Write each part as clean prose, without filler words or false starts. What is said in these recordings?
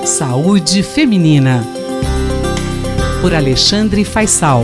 Saúde Feminina, por Alexandre Faisal.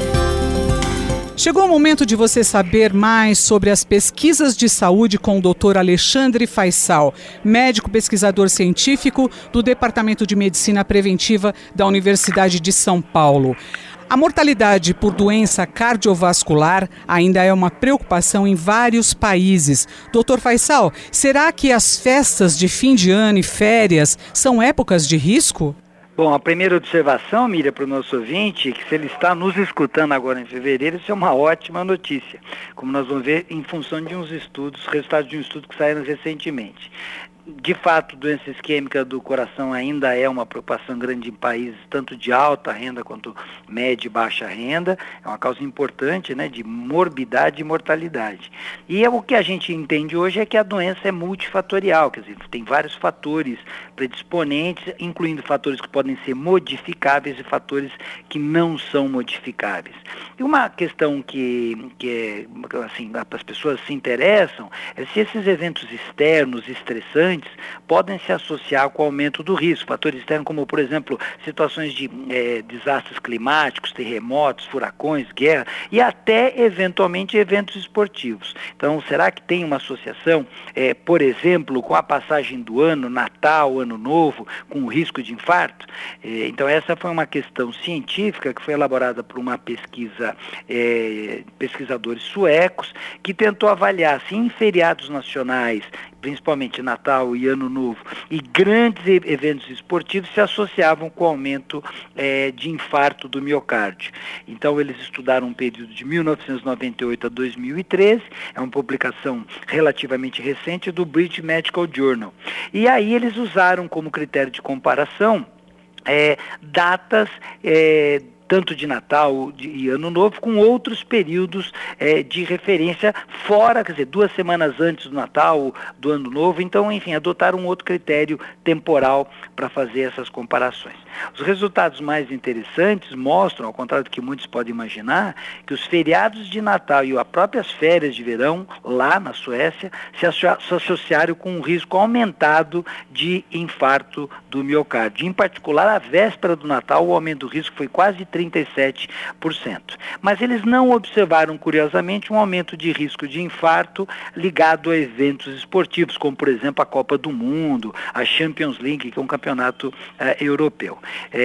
Chegou o momento de você saber mais sobre as pesquisas de saúde com o Dr. Alexandre Faisal, médico pesquisador científico do Departamento de Medicina Preventiva da Universidade de São Paulo. A mortalidade por doença cardiovascular ainda é uma preocupação em vários países. Dr. Faisal, será que as festas de fim de ano e férias são épocas de risco? Bom, a primeira observação, Miriam, para o nosso ouvinte, é que se ele está nos escutando agora em fevereiro, isso é uma ótima notícia, como nós vamos ver em função de uns estudos, resultados de um estudo que saíram recentemente. De fato, doença isquêmica do coração ainda é uma preocupação grande em países tanto de alta renda quanto média e baixa renda. É uma causa importante, né, de morbidade e mortalidade. E o que a gente entende hoje é que a doença é multifatorial, quer dizer, tem vários fatores predisponentes, incluindo fatores que podem ser modificáveis e fatores que não são modificáveis. E uma questão que assim, as pessoas se interessam é se esses eventos externos, estressantes, podem se associar com o aumento do risco. Fatores externos como, por exemplo, situações de desastres climáticos, terremotos, furacões, guerra e até, eventualmente, eventos esportivos. Então, será que tem uma associação, por exemplo, com a passagem do ano, Natal, Ano Novo, com o risco de infarto? Então, essa foi uma questão científica que foi elaborada por uma pesquisa, pesquisadores suecos, que tentou avaliar se em feriados nacionais, principalmente Natal e Ano Novo, e grandes eventos esportivos se associavam com o aumento de infarto do miocárdio. Então, eles estudaram um período de 1998 a 2013, é uma publicação relativamente recente do British Medical Journal. E aí eles usaram como critério de comparação datas tanto de Natal e Ano Novo, com outros períodos de referência fora, quer dizer, 2 semanas antes do Natal, do Ano Novo. Então, enfim, adotaram um outro critério temporal para fazer essas comparações. Os resultados mais interessantes mostram, ao contrário do que muitos podem imaginar, que os feriados de Natal e as próprias férias de verão, lá na Suécia, se associaram com um risco aumentado de infarto do miocárdio. Em particular, a véspera do Natal, o aumento do risco foi quase 37%. Mas eles não observaram, curiosamente, um aumento de risco de infarto ligado a eventos esportivos, como, por exemplo, a Copa do Mundo, a Champions League, que é um campeonato europeu.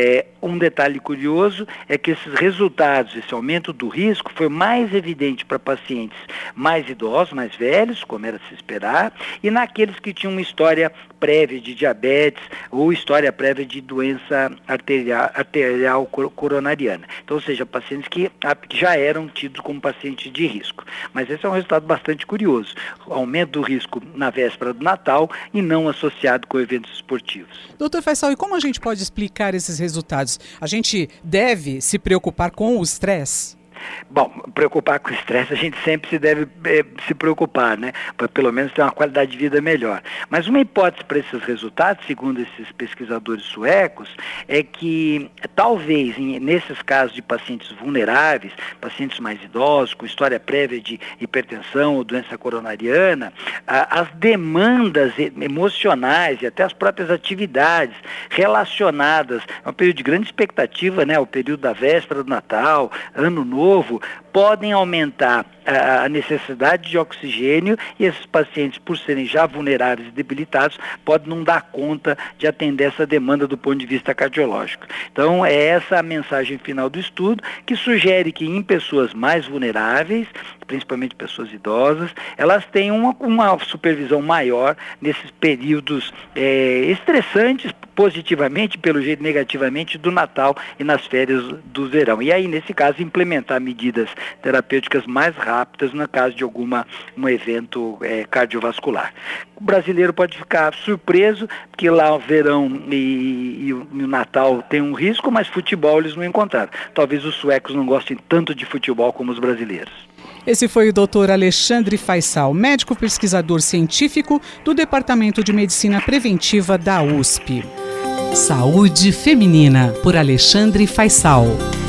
Um detalhe curioso é que esses resultados, esse aumento do risco, foi mais evidente para pacientes mais idosos, mais velhos, como era de se esperar, e naqueles que tinham uma história prévia de diabetes ou história prévia de doença arterial coronariana. Então, ou seja, pacientes que já eram tidos como pacientes de risco. Mas esse é um resultado bastante curioso. O aumento do risco na véspera do Natal e não associado com eventos esportivos. Doutor Faisal, e como a gente pode explicar esses resultados? A gente deve se preocupar com o estresse? Bom, preocupar com o estresse, a gente sempre deve se preocupar, né? Para pelo menos ter uma qualidade de vida melhor. Mas uma hipótese para esses resultados, segundo esses pesquisadores suecos, é que talvez nesses casos de pacientes vulneráveis, pacientes mais idosos, com história prévia de hipertensão ou doença coronariana, as demandas emocionais e até as próprias atividades relacionadas a um período de grande expectativa, né? O período da véspera do Natal, Ano Novo, podem aumentar a necessidade de oxigênio e esses pacientes, por serem já vulneráveis e debilitados, podem não dar conta de atender essa demanda do ponto de vista cardiológico. Então, é essa a mensagem final do estudo, que sugere que em pessoas mais vulneráveis, principalmente pessoas idosas, elas têm uma supervisão maior nesses períodos estressantes, positivamente, pelo jeito negativamente, do Natal e nas férias do verão. E aí, nesse caso, implementar medidas terapêuticas mais rápidas no caso de um evento cardiovascular. O brasileiro pode ficar surpreso, porque lá o verão e o Natal tem um risco, mas futebol eles não encontraram. Talvez os suecos não gostem tanto de futebol como os brasileiros. Esse foi o Dr. Alexandre Faisal, médico pesquisador científico do Departamento de Medicina Preventiva da USP. Saúde Feminina, por Alexandre Faisal.